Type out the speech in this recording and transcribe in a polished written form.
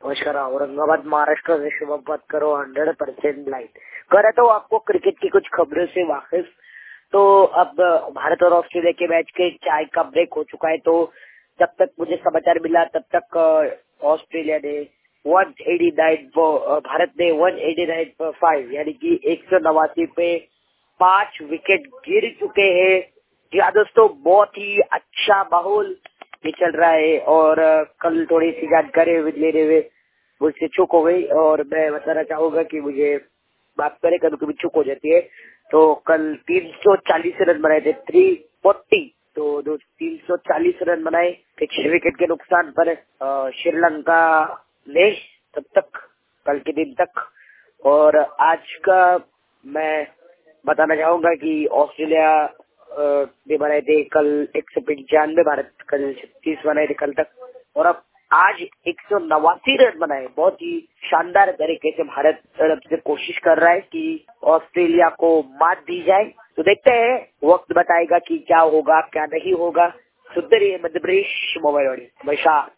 नमस्कार। औरंगाबाद महाराष्ट्र से शुभम बात करो 100% ब्लाइंड कर रहा था आपको क्रिकेट की कुछ खबरों से वाकिफ। तो अब भारत और ऑस्ट्रेलिया के मैच के चाय का ब्रेक हो चुका है। तो जब तक मुझे समाचार मिला तब तक ऑस्ट्रेलिया ने 189 भारत ने 189 पर 5 यानी कि 189 पे 5 विकेट गिर चुके हैं। जी हाँ दोस्तों, बहुत ही अच्छा माहौल ये चल रहा है। और कल थोड़ी सी जानकारी लेने हुए मुझसे चूक हो गई और मैं बताना चाहूंगा कि मुझे बात करें कभी कभी चूक हो जाती है। तो कल 340 रन बनाए थे, 340। तो 340 रन बनाए थे 6 विकेट के नुकसान पर श्रीलंका ने तब तक कल के दिन तक। और आज का मैं बताना चाहूंगा कि ऑस्ट्रेलिया ने बनाए थे कल 195, भारत कल 36 बनाए थे कल तक। और अब आज 189 रन बनाए। बहुत ही शानदार तरीके से भारत तरफ से कोशिश कर रहा है कि ऑस्ट्रेलिया को मात दी जाए। तो देखते हैं, वक्त बताएगा कि क्या होगा क्या नहीं होगा। सुंदर मध्य प्रदेश मोबाइल वाली।